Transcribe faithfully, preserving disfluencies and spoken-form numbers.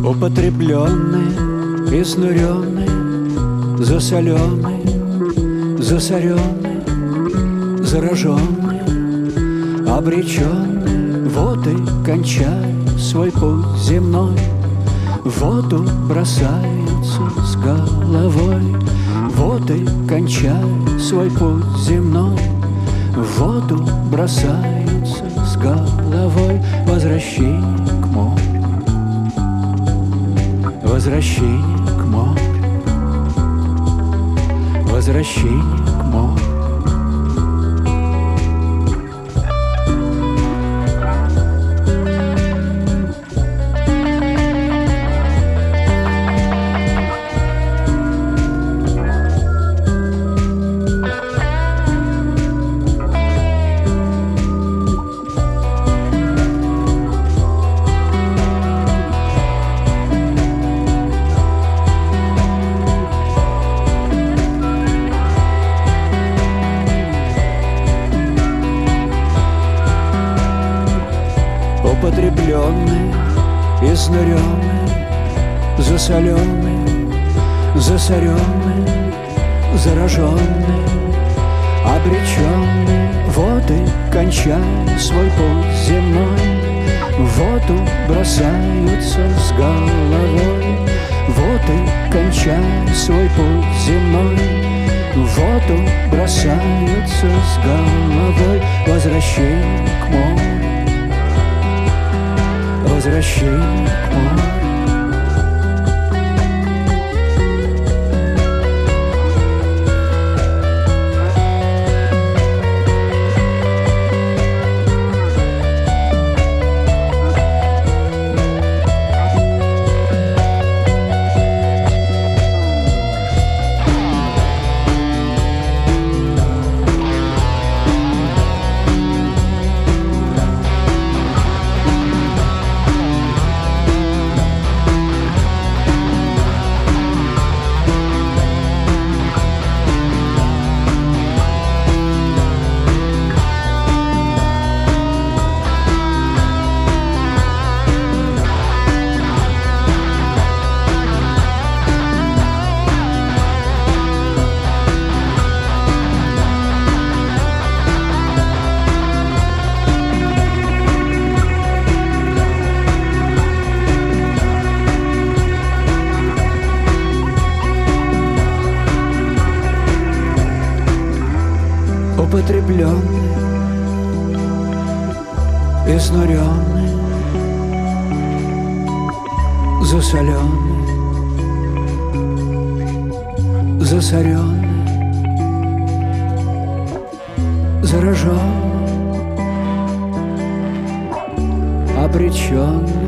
Употребленный, изнуренный, засоленный, засоренный, зараженный, обреченный, вот и кончай свой путь земной. В воду бросаются с головой, вот и кончай свой путь земной. В воду бросаются с головой. Возвращение к морю, возвращение к морю, возвращение к морю. Употребленный, изнуренный, засоленный, засоренный, зараженный, обреченный, вот и кончай свой путь земной. В воду бросаются с головой, вот и кончай свой путь земной. В воду бросаются с головой. Возвращение к морю, возвращение к морю. Употребленный, изнуренный, засоленный, засоренный, зараженный, обреченный,